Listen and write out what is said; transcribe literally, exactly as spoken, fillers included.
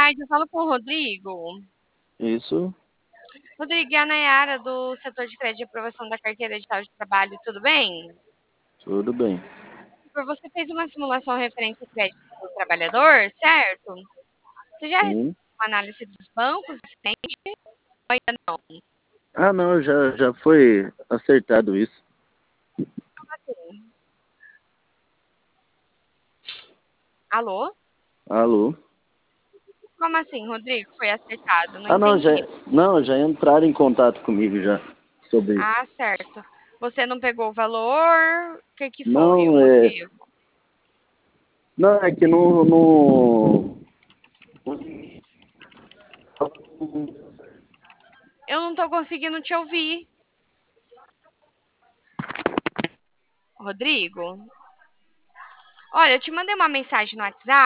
tarde, eu falo com o Rodrigo. Isso, Rodrigo, é a Nayara do setor de crédito de aprovação da carteira digital de trabalho, tudo bem? tudo bem. Por Você fez uma simulação referente ao crédito do trabalhador, certo? Você já recebeu Sim. uma análise dos bancos recente? Ou ainda não? Ah, não, já, já foi acertado isso. Como assim? Alô? Alô? Como assim, Rodrigo? Foi acertado? Não Ah, não, já, entendi. não, já entraram em contato comigo já sobre isso. Ah, certo. Você não pegou o valor? O que que foi o Não, é, motivo? não, é que não, não, Eu não tô conseguindo te ouvir. Rodrigo? Olha, eu te mandei uma mensagem no WhatsApp.